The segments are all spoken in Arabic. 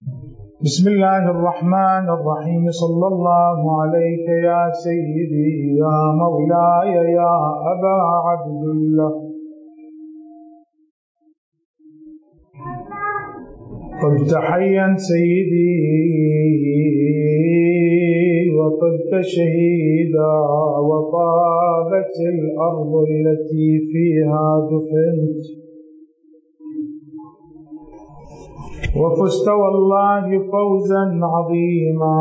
بسم الله الرحمن الرحيم. صلى الله عليك يا سيدي يا مولاي يا أبا عبد الله. طبت حيا سيدي وطبت شهيدا، وطابت الأرض التي فيها دفنت، وفزت والله فوزا عظيما.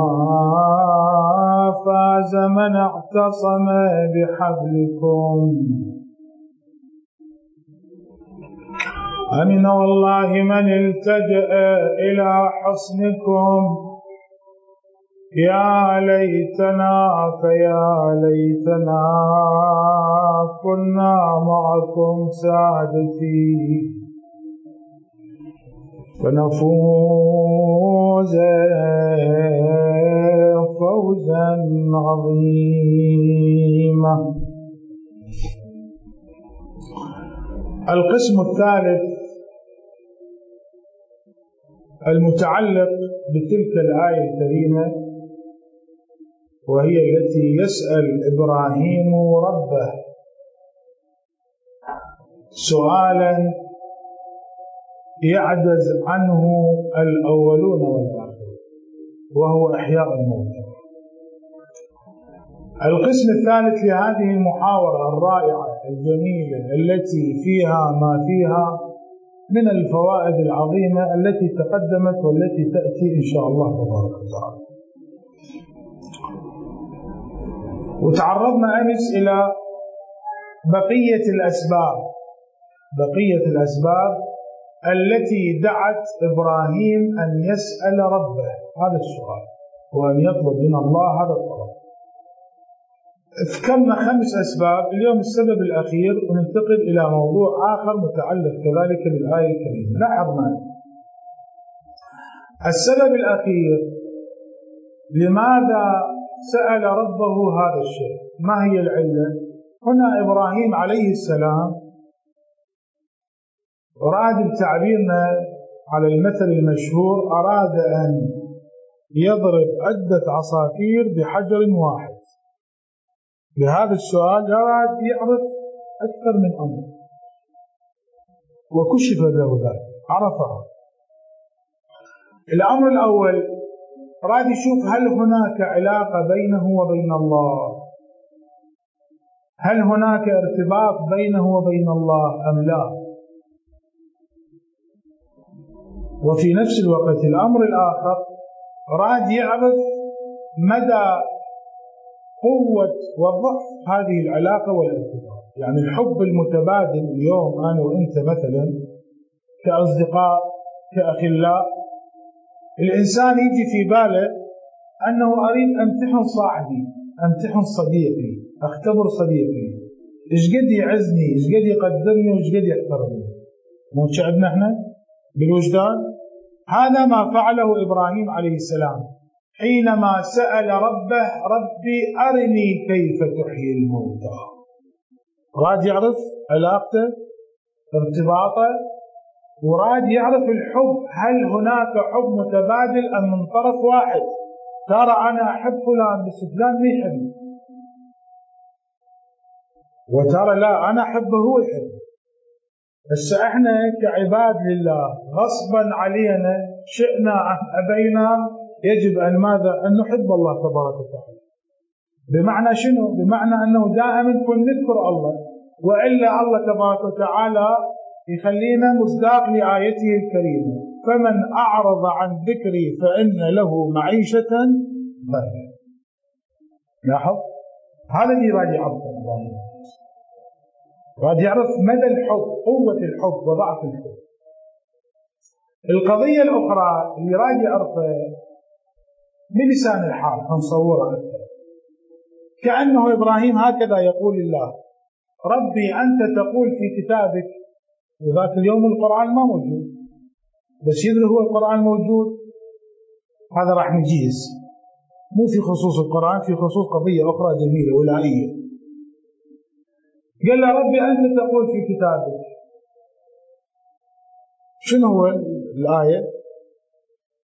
فاز من اعتصم بحبلكم، أمن والله من التجأ إلى حصنكم. يا ليتنا فيا ليتنا كنا معكم سادتي، فنفوز فوزا عظيما. القسم الثالث المتعلق بتلك الآية الكريمة، وهي التي يسأل إبراهيم ربه سؤالا يعجز عنه الأولون والآخرون، وهو إحياء الموتى. القسم الثالث لهذه المحاورة الرائعة الجميلة التي فيها ما فيها من الفوائد العظيمة التي تقدمت والتي تأتي إن شاء الله تبارك وتعالى. وتعرضنا أمس إلى بقية الأسباب التي دعت إبراهيم أن يسأل ربه هذا السؤال، وأن يطلب من الله هذا الطلب. ذكرنا 5 أسباب، اليوم السبب الأخير، وننتقل إلى موضوع آخر متعلق كذلك بالآية الكريمة. لاحظنا السبب الأخير لماذا سأل ربه هذا الشيء، ما هي العلة؟ هنا إبراهيم عليه السلام أراد بتعبيرنا على المثل المشهور، أراد أن يضرب عدة عصافير بحجر واحد. لهذا السؤال أراد يعرف أكثر من أمر، وكشف له ذلك عرفها. الأمر الأول أراد يشوف هل هناك علاقة بينه وبين الله، هل هناك ارتباط بينه وبين الله أم لا. وفي نفس الوقت الأمر الآخر أراد يعرف مدى قوة وضعف هذه العلاقة والارتباط. يعني الحب المتبادل اليوم أنا وإنت مثلا كأصدقاء كأخلاء، الإنسان يجي في باله أنه أريد أمتحن صاحبي، أمتحن صديقي، أختبر صديقي إيش قد يعزني، إيش قد يقدرني، وإيش قد يحترمني. مو شعبنا إحنا بالوجدان؟ هذا ما فعله إبراهيم عليه السلام حينما سأل ربه ربي أرني كيف تحيي الموتى. راد يعرف علاقته ارتباطه، وراد يعرف الحب، هل هناك حب متبادل أم من طرف واحد؟ ترى أنا أحب فلان بس فلان ما يحبني، وترى لا أنا أحبه هو يحبني. بس احنا كعباد لله غصبا علينا شئنا أم أبينا يجب أن ماذا؟ أن نحب الله تبارك وتعالى. بمعنى شنو؟ بمعنى أنه دائما كن نذكر الله، وإلا الله تبارك وتعالى يخلينا مصداق لآيته الكريمة: فمن أعرض عن ذكري فإن له معيشة ضنكا. لاحظ هذا اللي راجع يعرفه الله، راجع يعرف مدى الحب، قوة الحب وضعف الحب. القضية الأخرى اللي راجع يعرفه بلسان الحال، هنصورها أكثر، كأنه إبراهيم هكذا يقول لله: ربي أنت تقول في كتابك، وذاك اليوم القرآن ما موجود، بس يدري هو القرآن موجود، هذا راح نجيز، مو في خصوص القرآن، في خصوص قضية أخرى جميلة ولائية. قال له: ربي أنت تقول في كتابك. شنو هو الآية؟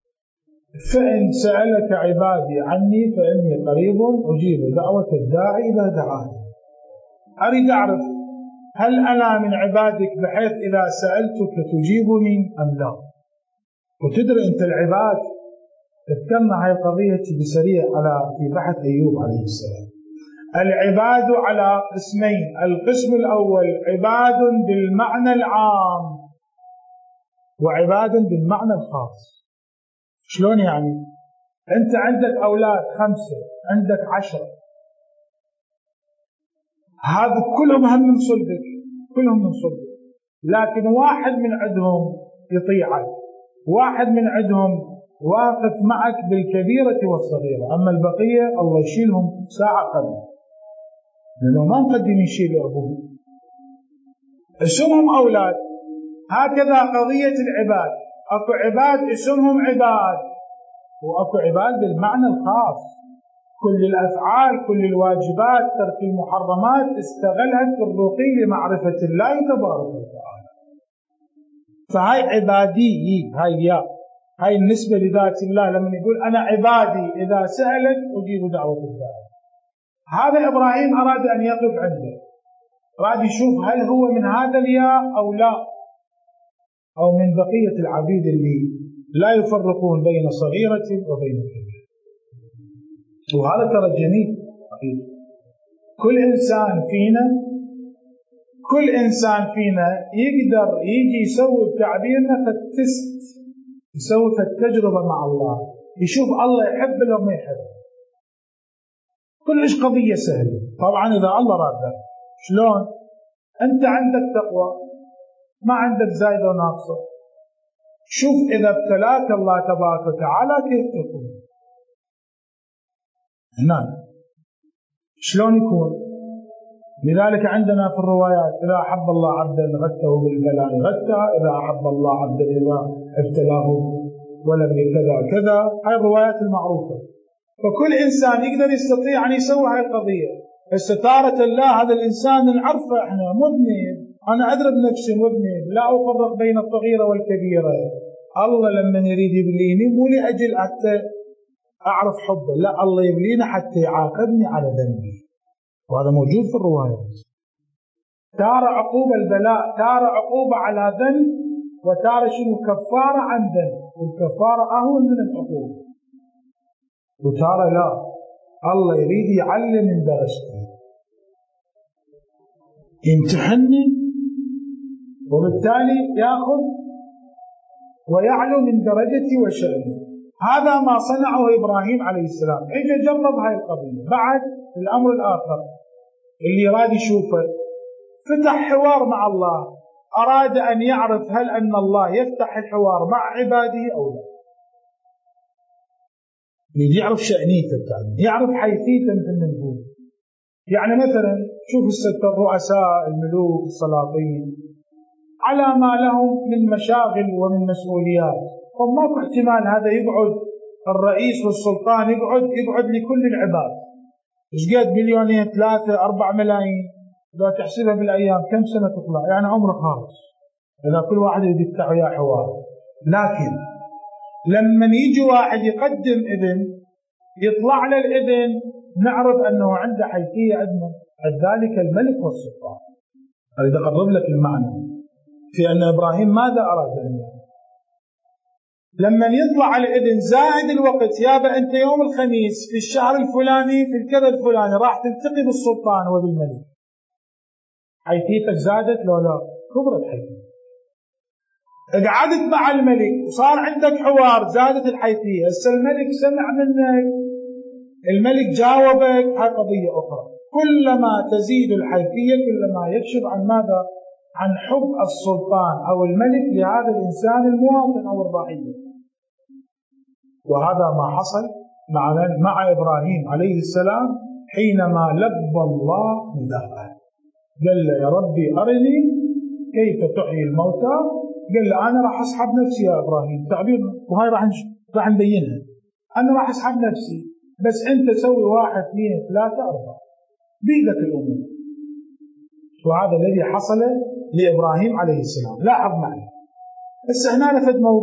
فإن سألك عبادي عني فإني قريب أجيب دعوة الداعي إذا دعاني. أريد أعرف هل أنا من عبادك بحيث إذا سألتك تجيبني أم لا. وتدري أنت العباد تذكرنا هاي القضية بسريع في بحث أيوب عليه السلام. العباد على قسمين، القسم الأول عباد بالمعنى العام وعباد بالمعنى الخاص. شلون يعني؟ أنت عندك أولاد 5، عندك 10، هذا كلهم هم من صلبك، كلهم من صلبك، لكن واحد من عندهم يطيعك، واحد من عندهم واقف معك بالكبيرة والصغيرة، أما البقية الله يشيلهم ساعة قبل، لأنه ما مقدم يشيل أبوه. اسمهم أولاد. هكذا قضية العباد، أكو عباد اسمهم عباد، وأكو عباد بالمعنى الخاص، كل الأفعال كل الواجبات ترك المحرمات استغلها في الرقي لمعرفة الله تبارك وتعالى. فهاي عبادي، هاي النسبة لذات الله. لما يقول أنا عبادي إذا سألك أجيب دعوة الداعي، هذا إبراهيم أراد أن يقف عنده، أراد يشوف هل هو من هذا الياء أو لا، أو من بقية العبيد اللي لا يفرقون بين صغيرة وبين كبيرة. وهذا ترى جميل حقيقي. كل إنسان فينا يقدر يجي يسوي بتعبيرنا فالتست، يسوي التجربة مع الله، يشوف الله يحب لو ما يحب. كلش قضية سهلة طبعا إذا الله راد. شلون؟ أنت عندك تقوى، ما عندك زايدة وناقصة، شوف إذا ابتلاك الله تبارك وتعالى كيف تكون. نعم، شلون يكون؟ لذلك عندنا في الروايات إذا أحب الله عبدا غته بالبلاء غته، إذا أحب الله عبدا إذا ابتلاه ولم كذا كذا، هاي الروايات المعروفة. فكل إنسان يقدر يستطيع أن يسوي هاي القضية. استثارة الله هذا الإنسان نعرفه إحنا مذنب، أنا أدرب نفسي مذنب، لا أفرق بين الصغيرة والكبيرة. الله لما يريد يبليني مو لأجل حتى أعرف حبه، لا، الله يبلينا حتى يعاقبني على ذنبي، وهذا موجود في الروايات. تارة عقوبة البلاء، تارة عقوبة على ذنب، وتارة شنو كفارة عن ذنب، والكفارة أهون من العقوبة. وتارة لا، الله يريد يعلم من درجتي، يمتحني، وبالتالي يأخذ ويعلو من درجتي وشأني. هذا ما صنعه إبراهيم عليه السلام. إجا جرب هاي القضية. بعد الأمر الآخر اللي راد يشوفه، فتح حوار مع الله، أراد أن يعرف هل أن الله يفتح الحوار مع عباده أو لا. يعرف شأنيته، يعرف حيثيته مثل ما نقول. يعني مثلا شوف الرؤساء، الملوك، السلاطين، على ما لهم من مشاغل ومن مسؤوليات، فما في احتمال هذا يقعد الرئيس والسلطان يقعد لكل العباد. ايش قد 2 3 4 ملايين، إذا تحسبها بالأيام كم سنة تطلع؟ يعني عمره خالص إذا كل واحد يدفع وياه حوار. لكن لما يجي واحد يقدم إذن، يطلع له الإذن، نعرف أنه عنده حيثية عندنا ذلك الملك والسلطان. أريد أقرب لك المعنى في أن إبراهيم ماذا أراد أن يعمل. لما يطلع الإذن زائد الوقت، يابا أنت يوم الخميس في الشهر الفلاني في الكذا الفلاني راح تلتقي بالسلطان وبالملك، حيثيتك زادت لو لا؟ كبرت حيثيتك. قعدت مع الملك وصار عندك حوار، زادت الحيثية. هسه الملك سمع منك، الملك جاوبك، هاي قضية أخرى. كلما تزيد الحيثية كلما يكشف عن ماذا؟ عن حب السلطان أو الملك لهذا الإنسان المواطن أو الرعية. وهذا ما حصل مع إبراهيم عليه السلام حينما لبى الله نداءه. قال له يا ربي أرني كيف تحيي الموتى. قال له أنا راح أسحب نفسي يا إبراهيم، تعبير، وهاي راح نبينها. أنا راح أسحب نفسي، بس أنت سوي 1 2 3 4 بيدك الأمور. وهذا الذي حصل لإبراهيم عليه السلام. لاحظ معي، بس هنا نفد موضوع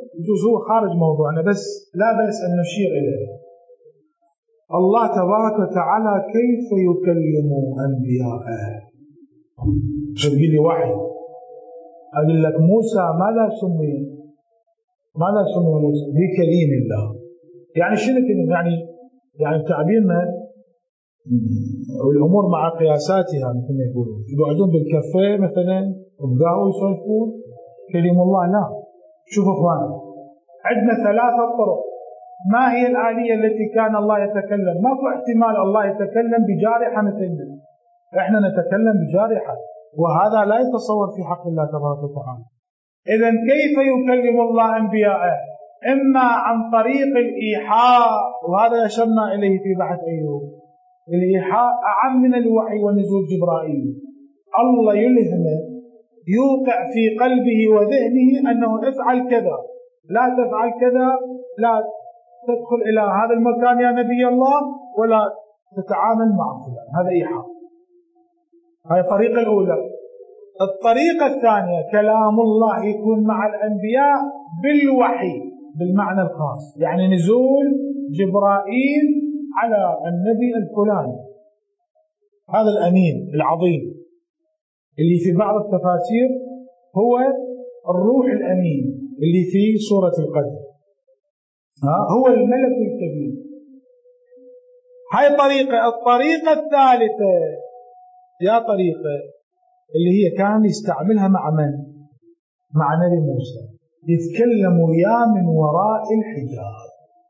يجوز هو خارج موضوعنا بس لا بأس أن نشير إليه. الله تبارك وتعالى كيف يكلم أنبياءه؟ شو تقول لي وحي؟ أقول لك موسى ماذا سمي موسى؟ بكليم الله. يعني شنو كلمة؟ يعني تعبيرنا والأمور مع قياساتها مثل ما يقولون، يقعدون بالكافيه مثلا وبقهوة يسولفون كلم الله. لا، شوفوا اخوان، عندنا 3 طرق. ما هي الآلية التي كان الله يتكلم؟ ماكو احتمال الله يتكلم بجارحة مثلنا، احنا نتكلم بجارحة، وهذا لا يتصور في حق الله تبارك وتعالى. إذن كيف يكلم الله أنبياءه؟ إما عن طريق الإيحاء، وهذا أشرنا إليه في بحث أيوب. الإيحاء أعم من الوحي ونزول جبرائيل. الله يلهمه، يوقع في قلبه وذهنه أنه افعل كذا، لا تفعل كذا، لا تدخل إلى هذا المكان يا نبي الله، ولا تتعامل مع فلان. هذا إيحاء. هذه الطريقة الأولى. الطريقة الثانية كلام الله يكون مع الأنبياء بالوحي بالمعنى الخاص، يعني نزول جبرائيل على النبي الفلاني، هذا الأمين العظيم اللي في بعض التفاسير هو الروح الأمين اللي في سورة القدر، هو الملك الكبير. هاي طريقة. الطريقة الثالثة طريقة اللي هي كان يستعملها مع من؟ مع نبي موسى، يتكلم وياه من وراء الحجاب.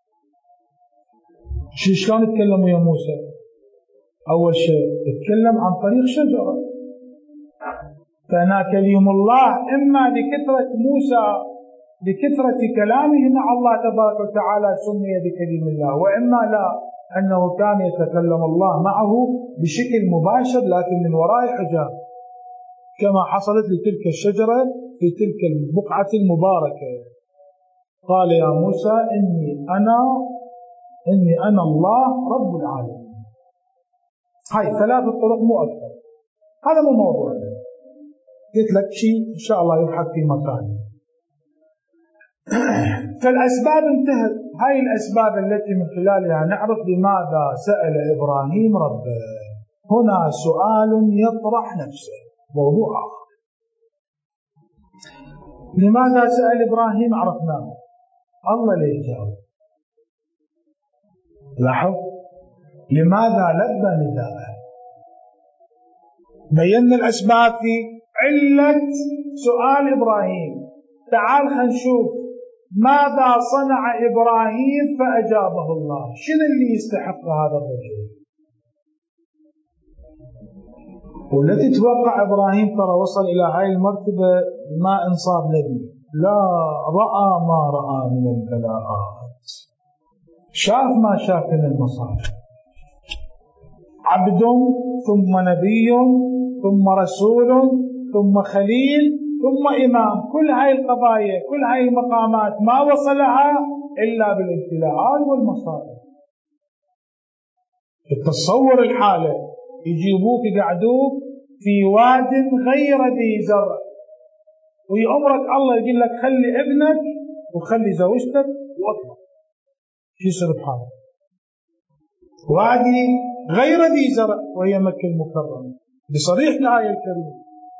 شلون يتكلم ويا موسى؟ أول شيء يتكلم عن طريق شجرة، فهنا كلم الله إما لكثرة موسى بكثرة كلامه مع الله تبارك وتعالى سمي بكلم الله، وإما لا، أنه كان يتكلم الله معه بشكل مباشر لكن من وراء حجاب، كما حصلت لتلك الشجرة في تلك البقعة المباركة. قال يا موسى إني أنا الله رب العالمين. هاي 3 طرق مو أكثر. هذا مو موضوعنا، قلت لك شيء إن شاء الله يبحث في مكانه. فالأسباب انتهت. هاي الأسباب التي من خلالها نعرف لماذا سأل إبراهيم ربه. هنا سؤال يطرح نفسه، موضوع آخر. لماذا سأل إبراهيم؟ عرفناه. الله ليه جاوب؟ لاحظ لماذا لبى نداءه؟ بينا الأسباب في علة سؤال إبراهيم. تعال خلينا نشوف ماذا صنع إبراهيم فأجابه الله. شنو اللي يستحق هذا الرجل؟ والذي توقع إبراهيم ترى وصل إلى هاي المرتبة ما إنصاب نبي، لا، رأى ما رأى من البلاءات، شاف ما شاف من المصائب. عبد ثم نبي ثم رسول ثم خليل ثم إمام. كل هاي القضايا، كل هاي المقامات ما وصلها إلا بالابتلاءات والمصائب. تصور الحالة، يجيبوك يقعدوك في واد غير ذي زرع، ويأمرك الله يقول لك خلي ابنك وخلي زوجتك واطلع. شو يصير بحالك؟ وادي غير ذي زرع وهي مكة المكرمة بصريح الآية الكريمة.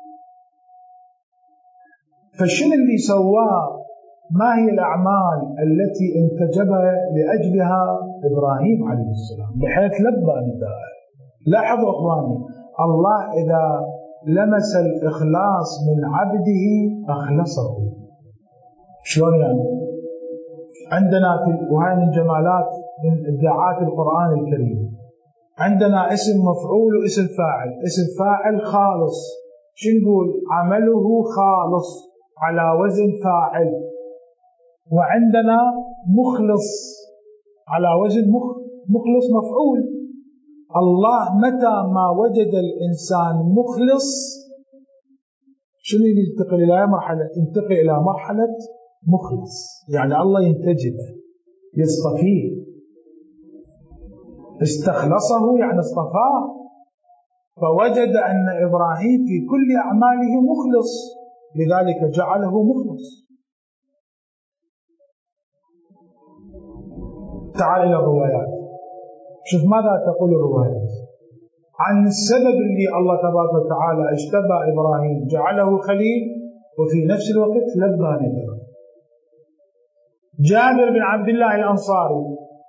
فشنو اللي سواه؟ ما هي الأعمال التي انتجبها لأجلها إبراهيم عليه السلام بحيث لبى نداءه؟ لاحظوا أخواني، الله إذا لمس الإخلاص من عبده أخلصه. شلون يعني؟ عندنا وهي من جمالات من إبداعات القرآن الكريم، عندنا اسم مفعول واسم فاعل. اسم فاعل خالص، شو نقول؟ عمله خالص على وزن فاعل. وعندنا مخلص على وزن مخلص مفعول. الله متى ما وجد الإنسان مخلص شنو ينتقل إلى مرحلة؟ ينتقل إلى مرحلة مخلص، يعني الله ينتجبه يصطفيه. استخلصه يعني اصطفاه، فوجد أن إبراهيم في كل أعماله مخلص، لذلك جعله مخلص. تعال إلى الروايات، شوف ماذا تقول الروايات عن السبب اللي الله تبارك وتعالى اجتبى إبراهيم جعله خليل وفي نفس الوقت لبى ندره. جابر بن عبد الله الأنصاري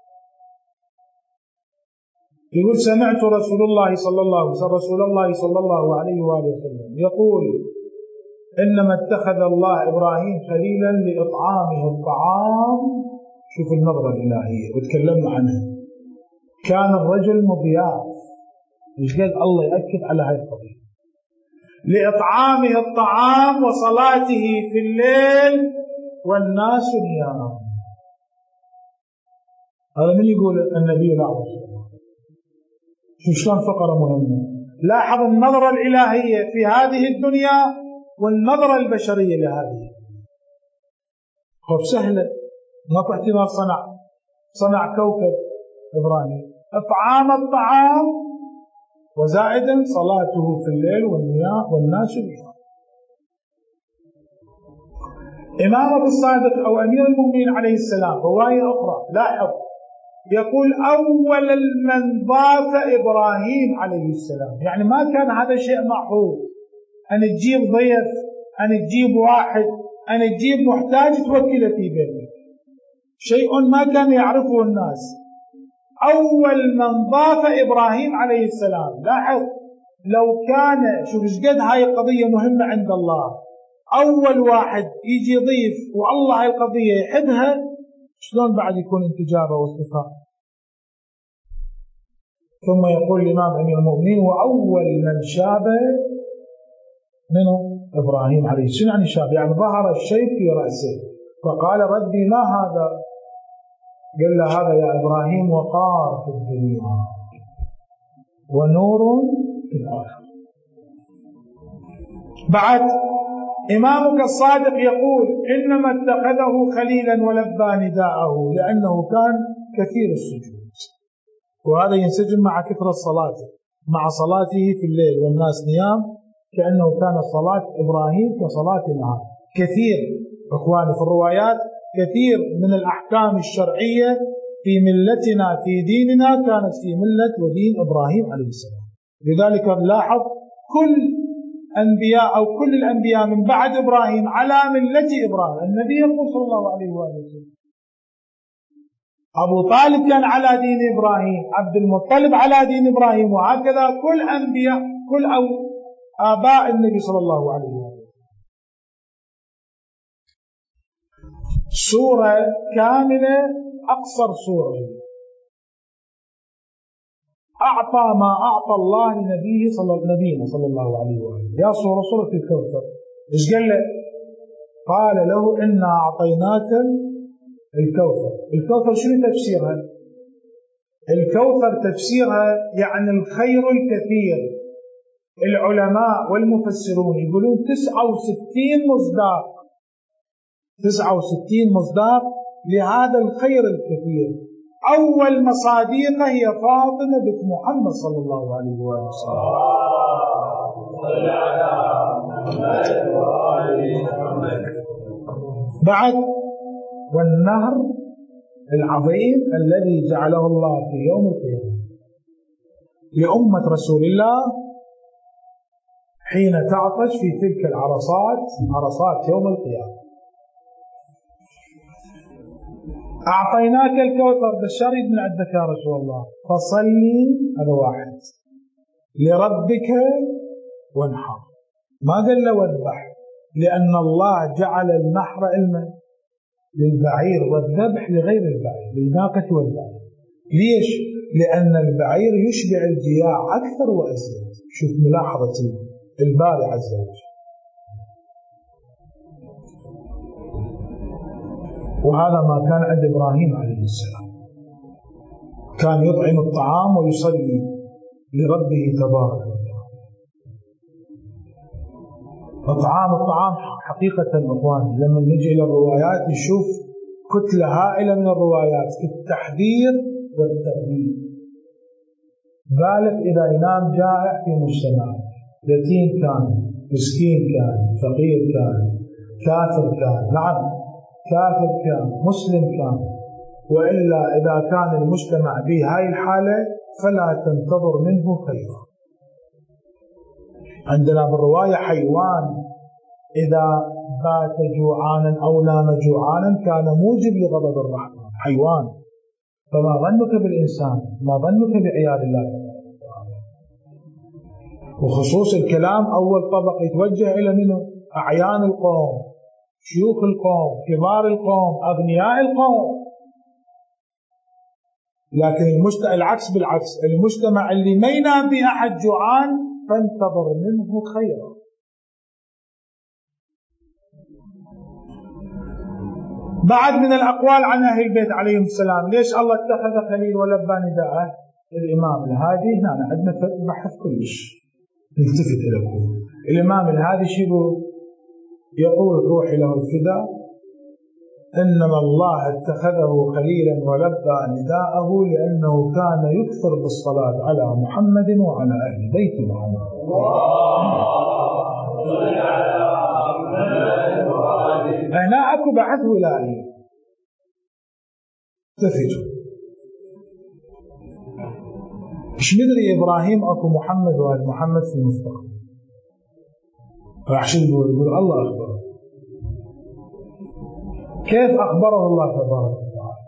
يقول سمعت رسول الله صلى الله عليه وآله وسلم يقول إنما اتخذ الله إبراهيم خليلا لإطعامه الطعام. شوف النظرة الإلهية وتكلمنا عنها. كان الرجل مضياف، مش قد الله يأكد على هاي القضية، لإطعامه الطعام وصلاته في الليل والناس نيام. هذا من يقول النبي الأعظم. شوف شلون فقرة مهمة. لاحظ النظرة الإلهية في هذه الدنيا والنظرة البشرية لهذه. خب سهلة، ماكو احتمال صنع كوكب إبراهيم. إطعام الطعام وزائدا صلاته في الليل والناس نيام. إمامة الصادق أو أمير المؤمنين عليه السلام رواية أخرى لاحظ يقول أول من ضاف إبراهيم عليه السلام. يعني ما كان هذا شيء معروف أن تجيب ضيف، أن تجيب واحد، أن تجيب محتاج توكله في بيتك، شيء ما كان يعرفه الناس. أول من ضاف إبراهيم عليه السلام. لاحظ لو كان، شوف ايش قد هاي القضية مهمة عند الله، أول واحد يجي يضيف والله هاي القضية يحبها، شلون بعد يكون انتجابه واصطفاء. ثم يقول الإمام أمير المؤمنين وأول من شابه منه إبراهيم عليه السلام. يعني شاب، يعني ظهر الشيء في رأسه، فقال ربي ما هذا؟ قال له هذا يا إبراهيم وقار في الدنيا ونور في الآخرة. بعد إمامك الصادق يقول إنما اتخذه خليلا ولبى نداءه لأنه كان كثير السجود، وهذا ينسجم مع كثرة صلاته، مع صلاته في الليل والناس نيام، كأنه كان صلاة إبراهيم كصلاة النهار. كثير إخواني في الروايات كثير من الأحكام الشرعية في ملتنا في ديننا كانت في ملة ودين إبراهيم عليه السلام. لذلك نلاحظ كل أنبياء أو كل الأنبياء من بعد إبراهيم على ملة إبراهيم. النبي يقول صلى الله عليه وسلم أبو طالب كان على دين إبراهيم، عبد المطلب على دين إبراهيم، وهكذا كل أنبياء كل آباء النبي صلى الله عليه وسلم. سورة كاملة، أقصر سورة أعطى ما أعطى الله لنبيه نبينا صلى الله عليه وسلم. يا سورة الكوثر. إيش قال له؟ قال له إنا أعطيناك الكوثر. الكوثر شنو تفسيرها؟ الكوثر تفسيرها يعني الخير الكثير. العلماء والمفسرون يقولون 69 مصداق لهذا الخير الكثير. أول مصاديقه هي فاطمة بنت محمد صلى الله عليه وسلم. بعد والنهر العظيم الذي جعله الله في يوم القيامة لأمة رسول الله حين تعطش في تلك عرصات يوم القيامة. أعطيناك الكوثر بالشريد من عندك يا رسول الله فصلي، هذا واحد، لربك وانحر. ما قال له واذبح، لأن الله جعل النحر علما للبعير والذبح لغير البعير، للناقة والبعير. ليش؟ لأن البعير يشبع الجياع أكثر وأزيد. شوف ملاحظة الباري عز وجل. وهذا ما كان عند إبراهيم عليه السلام، كان يطعم الطعام ويصلي لربه تبارك وتعالى. الطعام حقيقة أخواني لما نجي إلى الروايات نشوف كتلة هائلة من الروايات في التحذير والترهيب. بالغ إذا ينام جائع في مجتمع، يتيم كان، مسكين كان، فقير كان، كافر كان، نعم كافر كان، مسلم كان، وإلا إذا كان المجتمع بهاي الحالة فلا تنتظر منه خيرا. عندنا بالرواية حيوان إذا بات جوعانا أو نام جوعانا كان موجب لغضب الرحمن، حيوان، فما ظنك بالإنسان، ما ظنك بعيال الله. وخصوص الكلام أول طبق يتوجه إلى منه؟ أعيان القوم، شيوخ القوم، كبار القوم، أغنياء القوم. لكن العكس بالعكس، المجتمع اللي ما ينام به أحد جوعان فانتظر منه خيرا. بعد من الأقوال عن أهل البيت عليهم السلام، ليش الله اتخذ خليل ولبى نداءه؟ الإمام الهادي هنا عندنا بحث كلش نلتفت إليه. الإمام الهادي شو يقول؟ روحي له الفداء، إنما الله اتخذه خليلا ولبى نداءه لأنه كان يكثر بالصلاة على محمد وعلى أهل بيت محمد. هنا أكو بحث ولائي تفجر. مش مدري إبراهيم أكو محمد وآل محمد في المستقبل، راح شو يقول الله أخبره. كيف أخبره الله تبارك وتعالى؟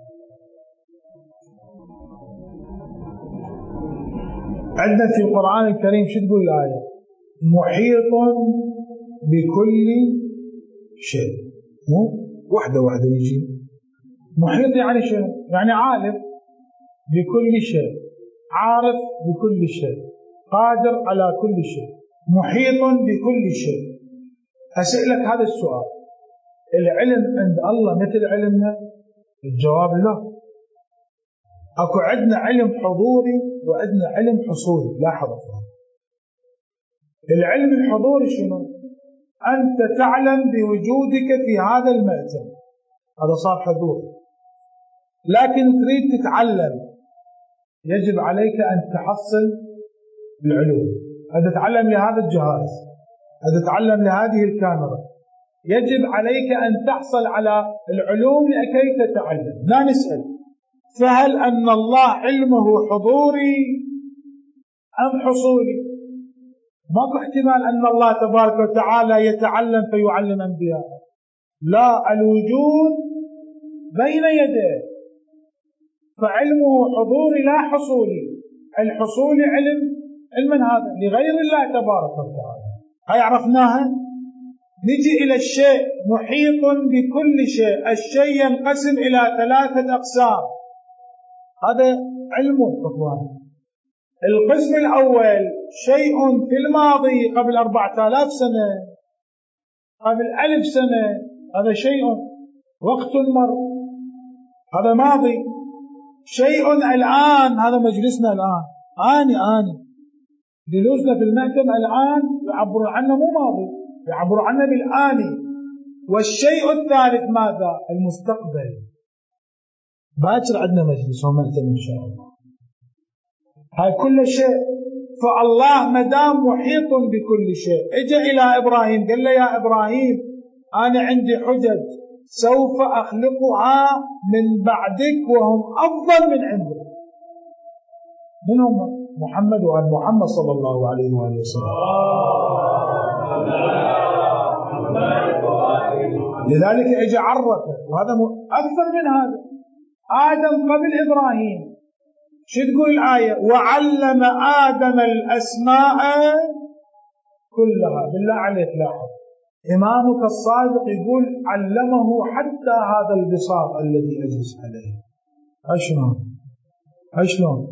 عندنا في القرآن الكريم شو تقول الآية؟ محيط بكل شيء. مو واحدة يجي محيط يعني شيء، يعني عالم بكل شيء، عارف بكل شيء، قادر على كل شيء، محيط بكل شيء. أسألك هذا السؤال، العلم عند الله مثل علمنا؟ الجواب لا. اكو عندنا علم حضوري وعندنا علم حصولي. لاحظ العلم الحضوري شنو؟ أنت تعلم بوجودك في هذا المأتم، هذا صار حضور، لكن تريد تتعلم، يجب عليك أن تحصل العلوم. أن تتعلم لهذا الجهاز، أن تتعلم لهذه الكاميرا، يجب عليك أن تحصل على العلوم لكي تتعلم. لا نسأل فهل أن الله علمه حضوري أم حصولي؟ ماكو احتمال أن الله تبارك وتعالى يتعلم فيعلم أنبياء. لا، الوجود بين يديه، فعلمه حضوري لا حصولي. الحصول علم من هذا لغير الله تبارك وتعالى. هاي عرفناها. نجي إلى الشيء محيط بكل شيء. الشيء ينقسم إلى 3 أقسام، هذا علم إخوان. القسم الأول شيء في الماضي قبل 4000 سنة، قبل 1000 سنة، هذا شيء وقت مر، هذا ماضي. شيء الآن، هذا مجلسنا الآن، آني جلوسنا في المأتم الآن يعبرون عنه مو ماضي، يعبرون عنه بالآني. والشيء الثالث ماذا؟ المستقبل. باكر عندنا مجلس ومأتم إن شاء الله. هاي كل شيء. فالله مدام محيط بكل شيء، اجى إلى إبراهيم قال له يا إبراهيم أنا عندي حجج سوف أخلقها من بعدك وهم أفضل من عندك. من هم؟ محمد وآل محمد صلى الله عليه وآله وسلم. لذلك اجى عرفه، وهذا أكثر من هذا. آدم قبل إبراهيم، شو تقول الآية؟ وعلم آدم الأسماء كلها. بالله عليك لاحظ، إمامك الصادق يقول علمه حتى هذا البساط الذي أجلس عليه. شلون؟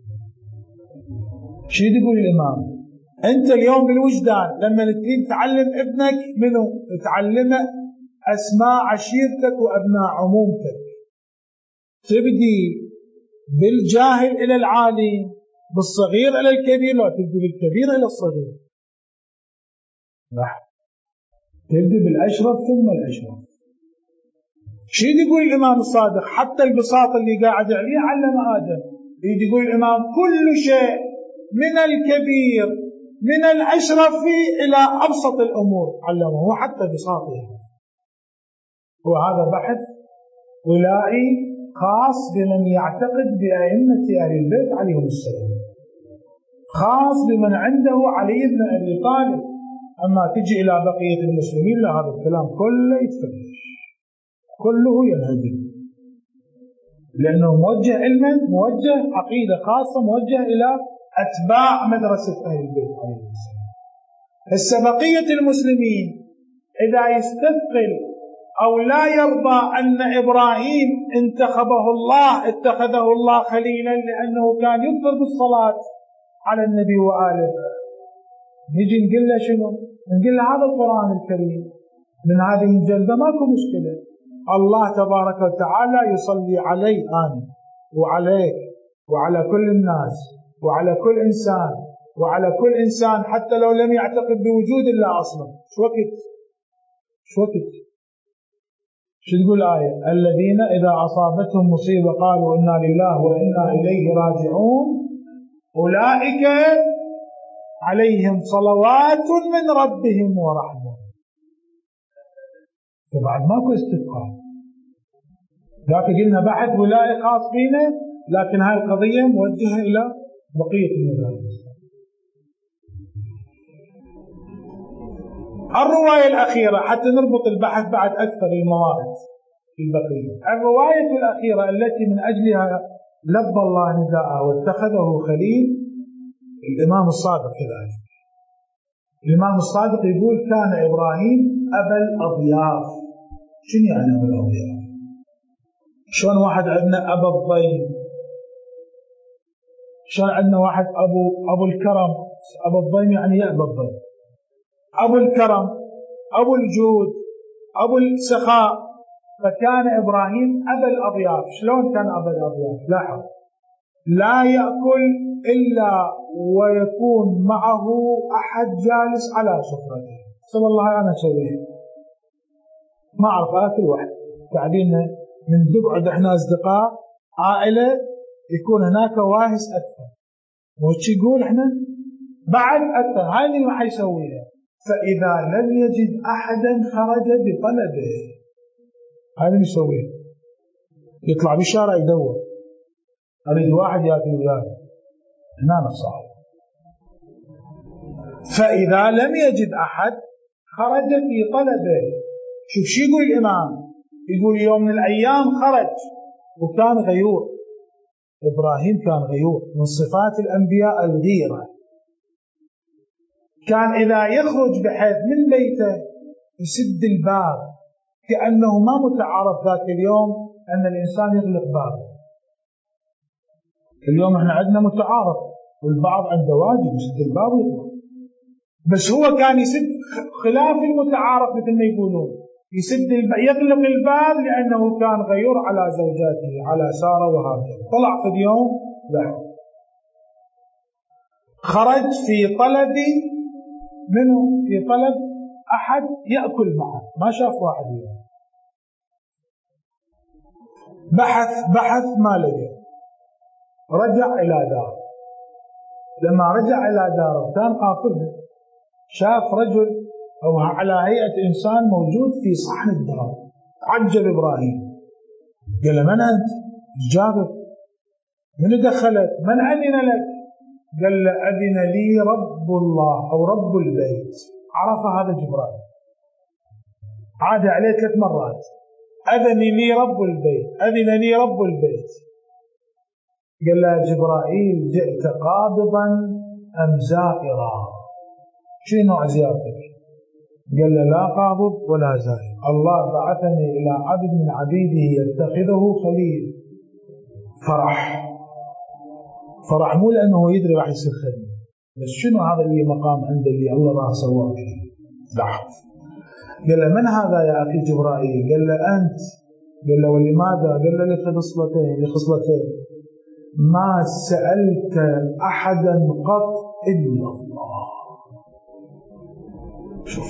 شو تقول الإمام؟ أنت اليوم بالوجدان لما تريد تعلم ابنك منه؟ تعلمه أسماء عشيرتك وأبناء عمومتك. تبدي بالجاهل إلى العالم، بالصغير إلى الكبير، لا تبدي بالكبير إلى الصغير. لا، تبدي بالأشرف ثم الأشرف. شو يقول الإمام الصادق؟ حتى البساط اللي قاعد عليه علم آدم. يقول الإمام كل شيء من الكبير من الأشرف إلى أبسط الأمور علمه، حتى بساطه. وهذا بحث ولائي خاص بمن يعتقد بأئمة أهل البيت عليهم السلام، خاص بمن عنده علي بن أبي طالب. أما تجي إلى بقية المسلمين لا، هذا الكلام كله يتفلش، كله ينهدم، لأنه موجه علما، موجه عقيدة خاصة، موجه إلى أتباع مدرسة أهل البيت عليهم السلام. هسه بقية المسلمين إذا يستثقل أو لا يرضى أن إبراهيم اتخذه الله خليلا لأنه كان يكثر بالصلاة على النبي وآله، نجي نقول له شنو؟ نقول له هذا القرآن الكريم من هذه الجلدة ماكو مشكلة، الله تبارك وتعالى يصلي علي أنا وعليك وعلى كل الناس وعلى كل إنسان وعلى كل إنسان حتى لو لم يعتقد بوجود الله أصلا. شو وقت شو تقول آية؟ الذين إذا أصابتهم مصيبة قالوا إنا لله وإنا إليه راجعون أولئك عليهم صلوات من ربهم ورحمة. فبعد ماكو استثقال، لكن قلنا بحث ولائي خاص فينا، لكن هاي القضية موجهة إلى بقية المدارس. الرواية الأخيرة حتى نربط البحث بعد أكثر المواقف في البقية. الرواية الأخيرة التي من أجلها لبى الله نداءه واتخذه خليل الإمام الصادق كذلك. الإمام الصادق يقول كان إبراهيم أبا الأضياف. شنو يعني أبا الأضياف؟ شلون واحد عندنا أبا الضيم، شلون عندنا واحد أبو الكرم. أبو الضيم يعني يأبى الضيم، أبو الكرم، أبو الجود، أبو السخاء. فكان إبراهيم أبا الأضياف. شلون كان أبا الأضياف؟ لاحظ، لا يأكل إلا ويكون معه أحد جالس على سفرته. سبحان الله أنا أسويها، ما أعرف آكل واحد، قاعدين من نقعد إحنا أصدقاء عائلة يكون هناك واهس أكثر، وش يقول إحنا بعد أكثر، هاي اللي راح يسويها. فإذا لم يجد أحدا خرج بطلبه، هذا اللي يسويه، يطلع بالشارع يدور أريد واحد يأتي وياه هنا نصاب. فإذا لم يجد أحد خرج في طلبه. شوف شو يقول الإمام، يقول يوم من الأيام خرج وكان غيور. إبراهيم كان غيور، من صفات الأنبياء الغيرة. كان إذا يخرج بحيث من بيته يسد الباب، كأنه ما متعارف ذاك اليوم أن الإنسان يغلق بابه. اليوم احنا عندنا متعارف والبعض عنده واجب يسد الباب ويطلع، بس هو كان يسد خلاف المتعارف مثل ما يقولون، يغلق الباب لأنه كان غيور على زوجاته على سارة وهاجر. طلع في اليوم لا، خرج في طلب منه، في طلب أحد يأكل معه، ما شاف واحد يوم. بحث ما لقى، رجع إلى دار. لما رجع إلى داره كان قافله، شاف رجل أو على هيئة إنسان موجود في صحن الدار. عجب إبراهيم، قال له من أنت؟ جابر. من دخلت؟ من أذن لك؟ قال له أذن لي رب الله أو رب البيت. عرف هذا جبرائيل، عاد عليه 3 مرات، أذن لي رب البيت، أذن لي رب البيت. قال له جبرائيل جئت قابضا أم زائرا؟ شنو نوع زيارتك؟ قال له لا قابض ولا زائر، الله بعثني إلى عبد من عبيده يتخذه خليل. فرح مو لأنه يدري راح يصير خليل، بس شنو هذا اللي مقام عنده اللي الله راح سواه فيه. لاحظ، قال له من هذا يا أخي جبرائيل؟ قال له أنت. قال له ولماذا؟ قال له لخصلتين، ما سألت أحدا قط إلا الله. شوف،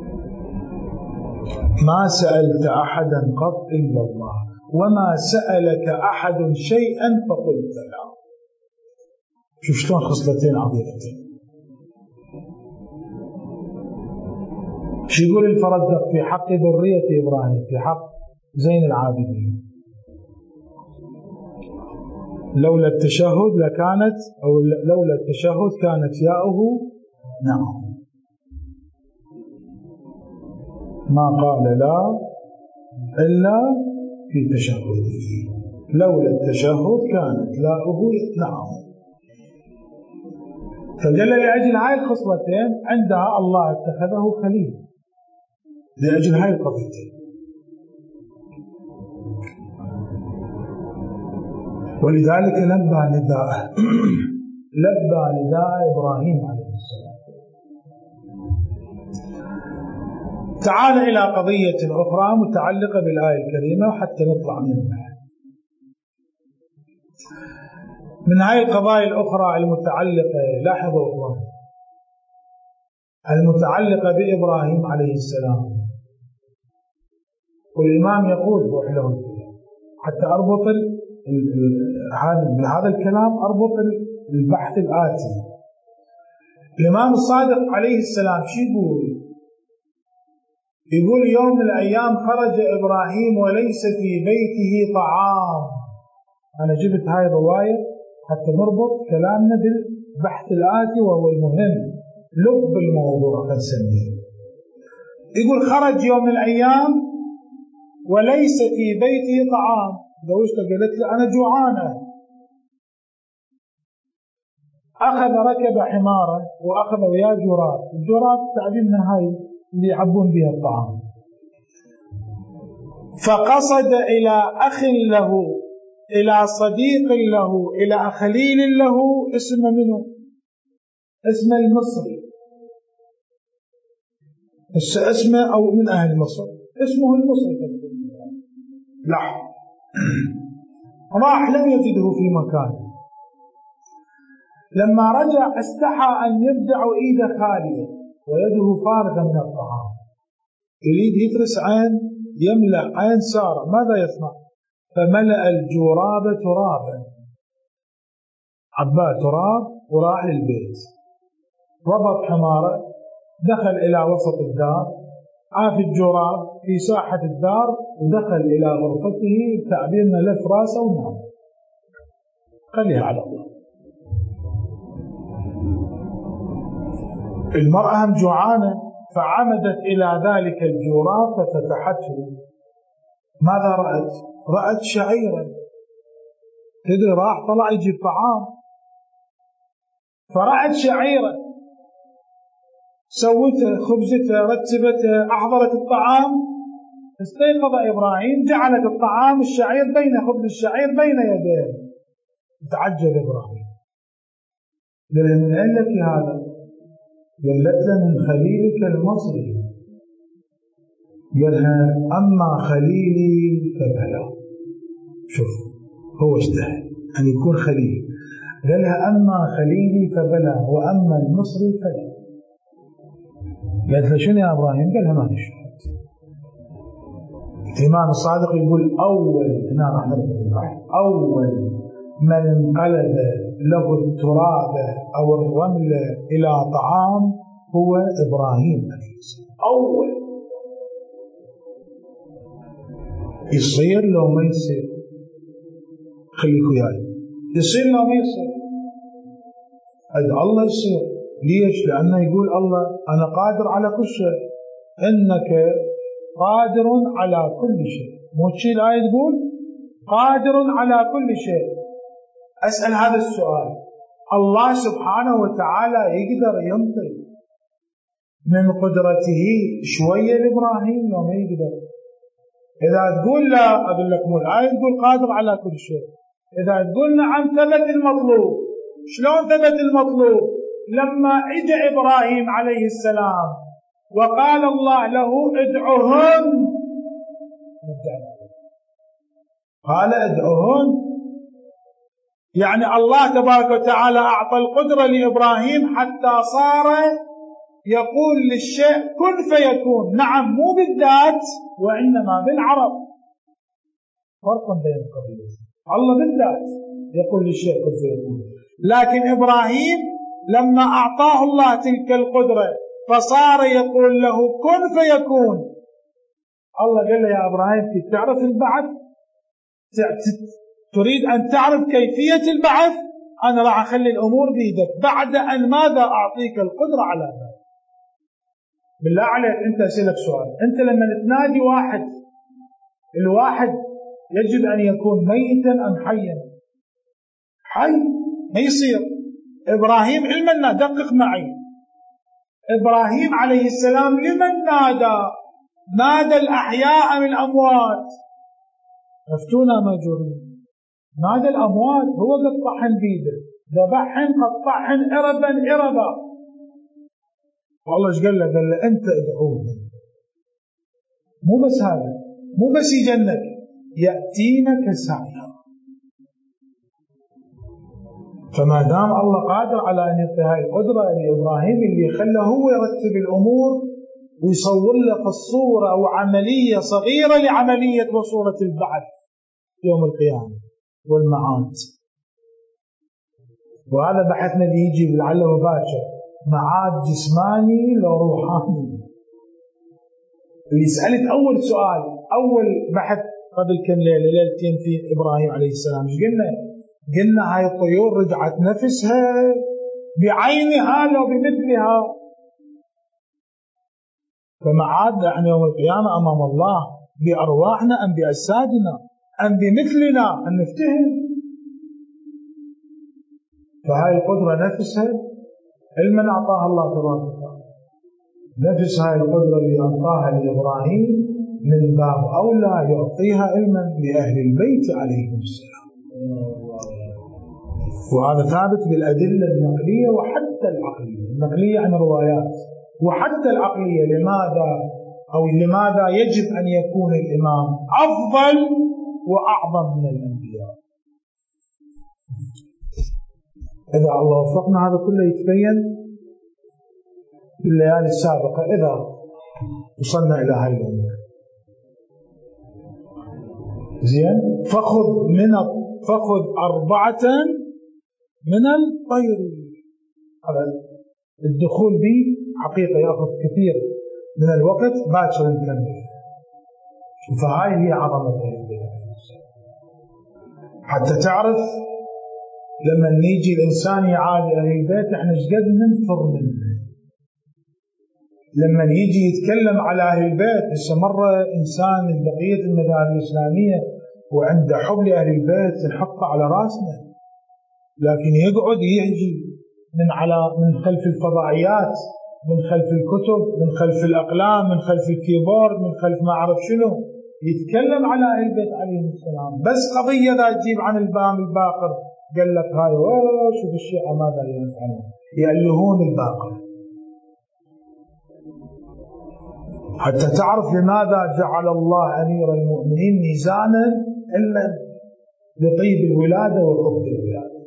ما سألت أحدا قط إلا الله، وما سألك أحد شيئا فقلت له. شوف شلون خصلتين عظيمتين. شو يقول الفرزدق في حق ذرية إبراهيم، في حق زين العابدين؟ لولا التشهد لكانت، أو لولا التشهد كانت ياؤه نعم. ما قال لا إلا في تشهده، لولا التشهد كانت لاؤه نعم. فدل لأجل هاي الخصلتين عندها الله اتخذه خليل، لأجل هاي القضيتين. ولذلك لبى نداء إبراهيم عليه السلام. تعال إلى قضية أخرى متعلقة بالآية الكريمة حتى نطلع منها. من هاي القضايا الأخرى المتعلقة، لاحظوا الله، المتعلقة بإبراهيم عليه السلام. والإمام يقول وحده حتى أربط هذا الكلام، أربط البحث الآتي. الإمام الصادق عليه السلام شو يقول يوم من الأيام خرج إبراهيم وليس في بيته طعام. أنا جبت هاي الرواية حتى نربط كلامنا بالبحث الآتي وهو المهم، لب الموضوع نسميه. يقول خرج يوم من الأيام وليس في بيته طعام. زوجته قالت له أنا جوعانة. أخذ ركب حماره وأخذ وياه جراب. الجراب تعلمنا هاي اللي يعبون بها الطعام. فقصد إلى أخ له، إلى صديق له، إلى خليل له، اسمه منه؟ اسمه المصري، اسمه أو من أهل مصر، اسمه المصري. لا، راح لم يجده في مكانه. لما رجع استحى أن يبدع إيده خالية ويده فارغة من الطعام. يريد يترس عين، يملأ عين سارة، ماذا يصنع؟ فملأ الجراب ترابا، عباه تراب وراح للبيت. ربط حماره، دخل إلى وسط الدار، عاف الجراب في ساحة الدار، ودخل إلى غرفته تعبيرنا لف راسه ونام. خليها على الله. المرأة هم جوعانة، فعمدت إلى ذلك الجراب ففتحته. ماذا رأت؟ رأت شعيرا. تدري راح طلع يجيب طعام، فرأت شعيرا، سوته، خبزته، رتبته، أحضرت الطعام. استيقظ إبراهيم، جعلت الطعام الشعير بين خبز الشعير بين يديه. تعجب إبراهيم، قال من أين لك هذا؟ قالت له من خليلك المصري. قالها أما خليلي فبلا. شوف هو اجتهد أن يكون خليل، قالها أما خليلي فبلا وأما المصري فلا. قالت له شنو يا إبراهيم؟ قالها ما نشهد. الإمام الصادق يقول أول من انقلب له التراب أو الرمل إلى طعام هو إبراهيم عليه السلام. أول. يصير لو ما يصير؟ خليكوا وياي. يصير لو ما يصير؟ أدعى الله يصير. ليش؟ لأنه يقول الله أنا قادر على كل شيء. إنك قادر على كل شيء. مو شيء الآية تقول قادر على كل شيء. أسأل هذا السؤال، الله سبحانه وتعالى يقدر ينطي من قدرته شوية لإبراهيم لو ما يقدر؟ إذا تقول لا، أقول لك مو الآية تقول قادر على كل شيء. إذا تقول نعم ثبت المطلوب. شلون ثبت المطلوب؟ لما اجى إبراهيم عليه السلام وقال الله له ادعوهن، قال ادعوهن، يعني الله تبارك وتعالى أعطى القدرة لإبراهيم حتى صار يقول للشيء كن فيكون. نعم مو بالذات وإنما بالعرب، فرق بين القضيتين. الله بالذات يقول للشيء كن فيكون، لكن إبراهيم لما أعطاه الله تلك القدرة فصار يقول له كن فيكون. الله قال له يا إبراهيم تعرف البعث، تريد أن تعرف كيفية البحث، أنا راح أخلي الأمور بيدك بعد أن ماذا أعطيك القدرة على ذلك. بالله عليك أنت أسألك سؤال، أنت لما تنادي واحد، الواحد يجب أن يكون ميتا أم حيا؟ حي، ما يصير. إبراهيم علما دقق معي، إبراهيم عليه السلام لمن نادى؟ نادى الأحياء من الأموات. مفتونا ماجورين، نادى الأموات، هو قطعهن بيده، ذبحهن قطعهن إربا إربا. والله ايش قال له؟ قال له أنت ادعوني، مو بس هذا، مو بس يجنك، يأتينك سعيا. فما دام الله قادر على أن يعطي هاي القدرة لإبراهيم، اللي خلى هو يرتب الأمور ويصور لك الصورة أو عملية صغيرة لعملية وصورة البعث يوم القيامة والمعاد. وهذا بحثنا اللي يجي لعله باكر، معاد جسماني لو روحاني. اللي سألت أول سؤال، أول بحث قبل كم ليلة، ليلتين في إبراهيم عليه السلام، ايش قلنا هاي الطيور رجعت نفسها بعينها لو بمثلها. فمعاد عن يوم القيامة أمام الله بأرواحنا أم بأجسادنا أم بمثلنا أن نفتهم. فهاي القدرة نفسها علما أعطاها الله تبارك وتعالى، نفس هاي القدرة اللي أعطاها لإبراهيم من باب أولى يعطيها علما لأهل البيت عليهم السلام. وهذا ثابت بالأدلة النقلية وحتى العقلية، النقلية عن روايات وحتى العقلية. لماذا يجب أن يكون الإمام أفضل وأعظم من الأنبياء؟ إذا الله وفقنا هذا كله يتبين في الليالي السابقة إذا وصلنا إلى هاي الأمور. زين، فخذ 4 من الطير. هذا الدخول به حقيقة يأخذ كثير من الوقت، باكر نكمل. فهاي هي عظمة الله، حتى تعرف لما نيجي الإنسان يعادي أهل البيت احنا ايش قد ننفر منه. لما يجي يتكلم على أهل البيت، هسه مرة إنسان من بقية المذاهب الإسلامية وعنده حب لأهل البيت نحطه على راسنا، لكن يقعد يهجي من خلف الفضائيات، من خلف الكتب، من خلف الأقلام، من خلف الكيبورد، من خلف ما أعرف شنو، يتكلم على أهل البيت عليهم السلام. بس قضية لا تجيب عن البام الباقر، قال لك هاي شوف الشيعة ماذا يفعلون، يألهون الباقر. حتى تعرف لماذا جعل الله أمير المؤمنين ميزانا إلا لطيب الولادة وحب الولادة.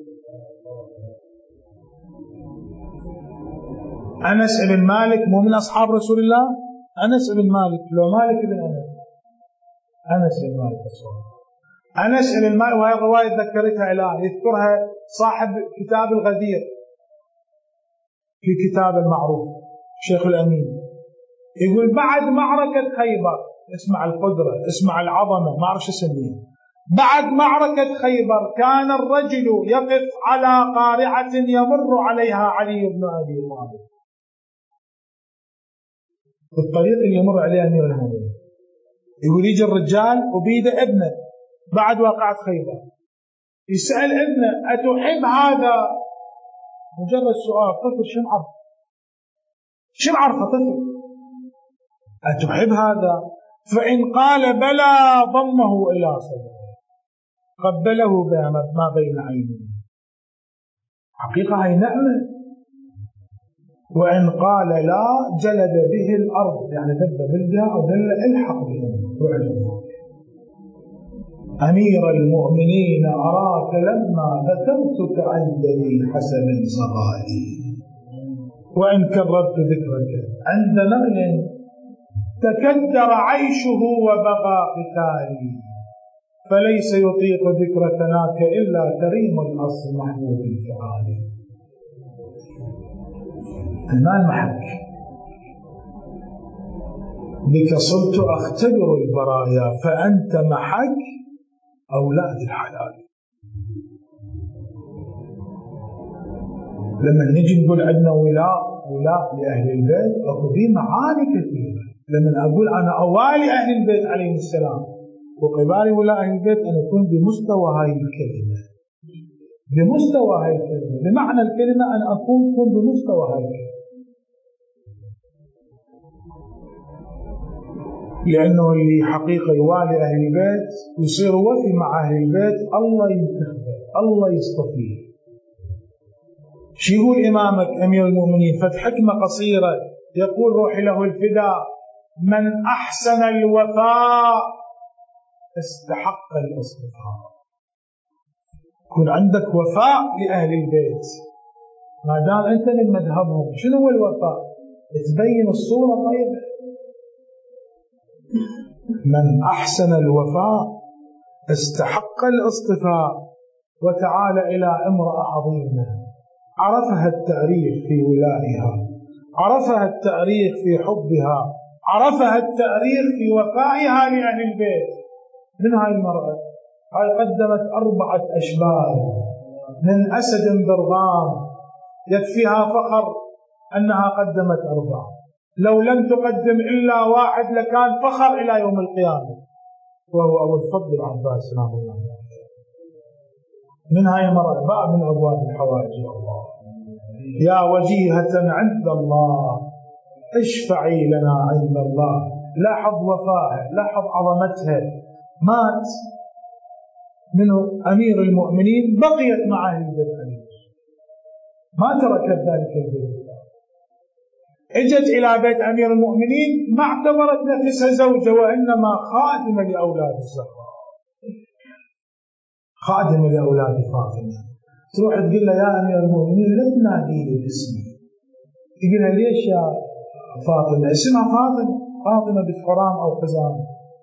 أنس بن مالك مو من أصحاب رسول الله؟ أنس بن مالك، لو مالك بن أنس بن مالك رسول الله. أنس بن مالك، وهي الرواية ذكرتها الآن، يذكرها صاحب كتاب الغدير في كتاب المعروف شيخ الأمين، يقول بعد معركة خيبر، اسمع القدرة، اسمع العظمة، ما أعرف شو اسميها، بعد معركة خيبر كان الرجل يقف على قارعة يمر عليها علي بن أبي طالب، في الطريق اللي يمر عليها أمير المؤمنين. يقول يجي الرجال وبيده ابنه بعد واقعة خيبر، يسأل ابنه أتحب هذا؟ مجرد سؤال، طفل شو عرفه طفل؟ أتحب هذا؟ فإن قال بلى ضمه إلى صدره، قبله ما بين عينيه. حقيقة هي نعمة. وإن قال لا جلد به الأرض، يعني ذب بالجاء وقال الحق بهم وعجبه. أمير المؤمنين أراك لما ذكرتك عند لي حسن صغالي، وإن كررت ذكرك عند نغل تكدر عيشه وبغى قتالي، فليس يطيق ذكر ثناك إلا كريم الأصل محمود الفعالي. ما المحك بك صرت أختبر البرايا، فأنت محك أولاد الحلال. لما نجي نقول عندنا ولاء لأهل البيت أو في معاني كثيرة. لما أقول أنا أوالي أهل البيت عليهم السلام وقبالي ولاء أهل البيت، أنا أكون بمستوى هاي الكلمة، بمستوى هاي الكلمة، بمعنى الكلمة أن أكون بمستوى هاي الكلمة، لأنه اللي حقيقة يوالي أهل البيت يصير وفي مع أهل البيت، الله ينتخبه، الله يصطفيه. شو يقول إمامك أمير المؤمنين فت حكمة قصيرة، يقول روحي له الفداء: من أحسن الوفاء استحق الاصطفاء. يكون عندك وفاء لأهل البيت ما دام أنت من مذهبهم. شنو هو الوفاء؟ تبين الصورة طيبة. من أحسن الوفاء استحق الاصطفاء. وتعالى إلى امرأة عظيمة عرفها التاريخ في ولائها، عرفها التاريخ في حبها، عرفها التاريخ في وفائها لأهل البيت. من هاي المرأة؟ هاي قدمت 4 أشبال من أسد برغام، يكفيها فخر أنها قدمت 4. لو لم تقدم إلا 1 لكان فخر إلى يوم القيامة، وهو أبو الفضل العباس رحمه الله. من هاي المرأة باب من أبواب الحوائج الله: يا وجيهة عند الله اشفعي لنا عند الله. لاحظ وفاها، لاحظ عظمتها. مات منه أمير المؤمنين، بقيت مع أهل البيت، ما تركت ذلك البيت. اجت إلى بيت أمير المؤمنين ما اعتبرت نفسها زوجة، وإنما خادمة لأولاد الزهراء، خادمة لأولاد فاطمة. تروح تقول له: يا أمير المؤمنين لا تناديني باسمي. تقول لها: ليش يا فاطمة؟ اسمها فاطمة بنت حرام أو حزام.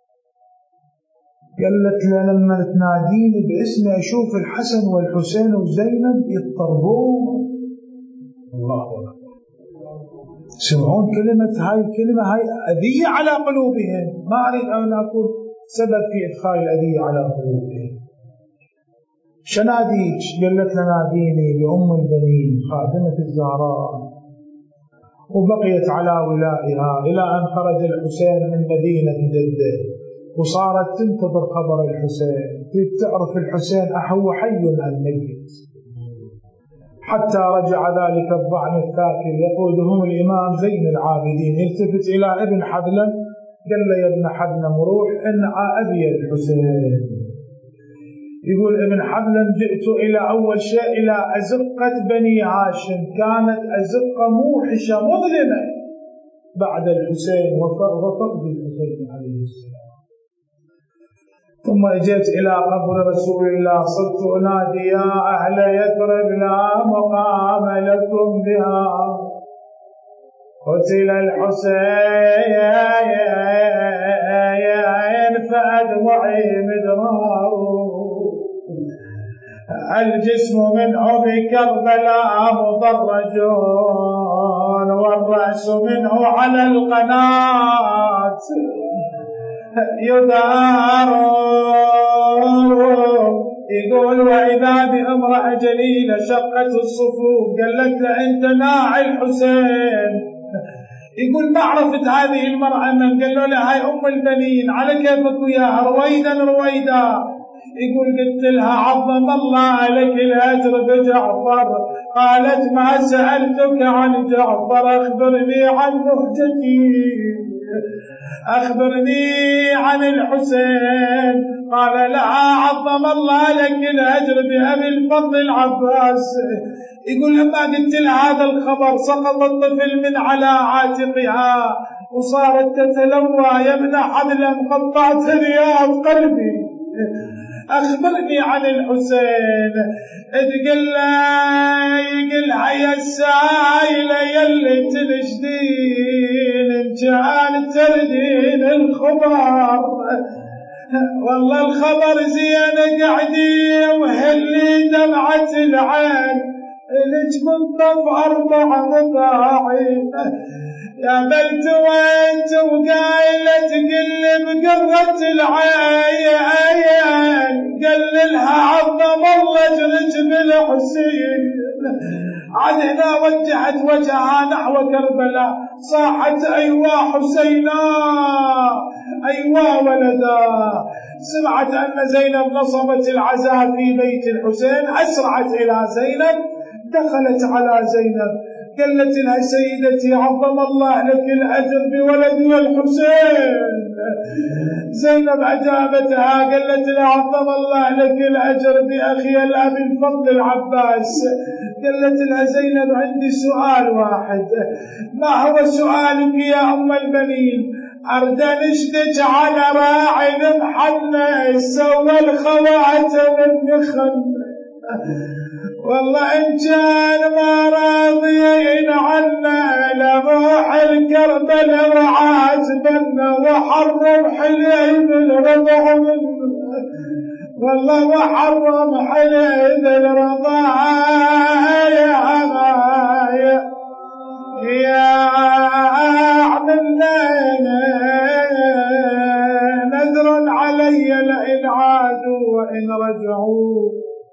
قالت له: لما تناديني باسمي أشوف الحسن والحسين وزينب يضطربون. الله أكبر. سمعون كلمة، هاي الكلمة هاي أذية على قلوبهم. ما أريد أن أكون سبب في إدخال الأذية على قلوبهم. شناديك؟ قالت له: ناديني بأم البنين خادمة الزهراء. وبقيت على ولائها إلى أن خرج الحسين من مدينة جدة، وصارت تنتظر خبر الحسين، تعرف الحسين هو حي أم ميت. حتى رجع ذلك الضعن الثاكل يقودهم الإمام زين العابدين، يلتفت إلى ابن حدلم قال له: يا ابن حدلم روح إن أبي الحسين. يقول ابن حدلم: جئت إلى أول شيء إلى أزقة بني هاشم، كانت أزقة موحشة مظلمة بعد الحسين وفقد الحسين عليه السلام. ثم اجيت إلى قبر رسول الله، صرت أنادي: يا أهل يثرب لا مقام لكم بها، قتل الحسين فأدمعي مدرار، الجسم منه بكربلاء مضرج، والرأس منه على القناة يدار. يقول: وإذا بامرأة جليلة شقت الصفوف، قالت له: أنت ناعي الحسين. يقول: ما عرفت هذه المرأة من؟ قالوا له: هاي أم البنين، على كيفك وياها، رويدا. يقول: قلت لها: عظم الله لك الأجر بجعفر. قالت: ما سألتك عن جعفر، أخبرني عن مهجتي، أخبرني عن الحسين. قال: لا، عظم الله لك الأجر بأبي الفضل العباس. يقول: لما قلت لها هذا الخبر سقط الطفل من على عاتقها وصارت تتلوى: يا ابن حدلم قطعت رياض قلبي، أخبرني عن الحسين. يقلها: يا السائلة يلي تنشدين إن كان تردين الخبر، والله الخبر زين قعدي وهلي دمعة العين، لج منطف 4 مطاعين. يا بلت وانت وقايلة تقلب قرة العين، قل لها: عظم الله تخرج بالحسين. عن هنا وجهت وجهها نحو كربلاء، صاحت أيوا حسينا أيوا ولدا. سمعت أن زينب نصبت العزاء في بيت الحسين، أسرعت إلى زينب، دخلت على زينب قالت لها سيدتي عظم الله لك الأجر بولدي الحسين. زينب أجابتها قالت لها عظم الله لك الأجر بأخي الأبي الفضل العباس. قالت لها زينب عندي سؤال واحد. ما هو سؤالك يا أم البنين؟ أرد نشدج على راعي محنة سوى الخواتم النخن. والله إن كان ما راضيين عنا لروح الكربلاء وعاتبنا وحرم حليب الرضع منه. والله وحرم حليب الرضع يا عملنا نذر علي لئن عادوا وإن رجعوا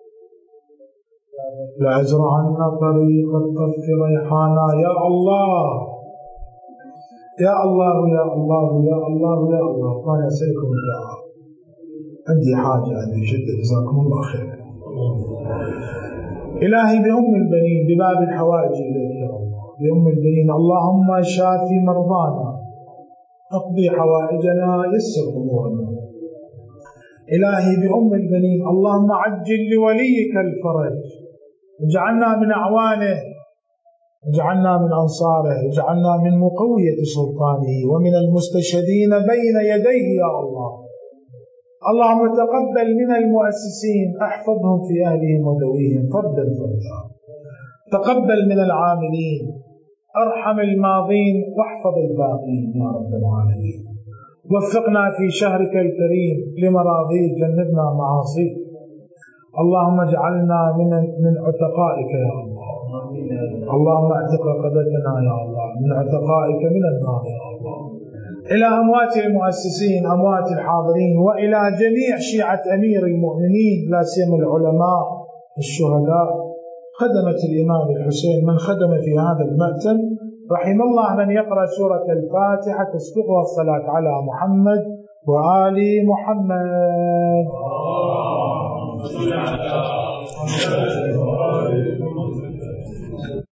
لأزرعن طريق الطف ريحانا. يا الله يا الله يا الله يا الله يا الله. ما يسألكم الدعاء. عندي حاجة هذه جدا، جزاكم الله خير. إلهي بأم البنين بباب الحوائج إليك يا الله، بأم البنين اللهم شافي مرضانا، اقضي حوائجنا، يسر أمورنا. إلهي بأم البنين اللهم عجل لوليك الفرج، اجعلنا من أعوانه، اجعلنا من أنصاره، اجعلنا من مقوية سلطانه ومن المستشهدين بين يديه يا الله. اللهم تقبل من المؤسسين، احفظهم في أهلهم ودويهم فردا فردا. تقبل من العاملين، ارحم الماضين واحفظ الباقين يا رب العالمين. وفقنا في شهرك الكريم لمراضيك، جنبنا معاصيك. اللهم اجعلنا من عتقائك يا الله. اللهم اعتق رقبتنا يا الله من عتقائك من النار يا الله. إلى أموات المؤسسين، أموات الحاضرين، وإلى جميع شيعة أمير المؤمنين، لا سيما العلماء الشهداء خدمة الإمام الحسين، من خدم في هذا المأتم. رحم الله من يقرأ سورة الفاتحة تسبقها الصلاة على محمد وآل محمد.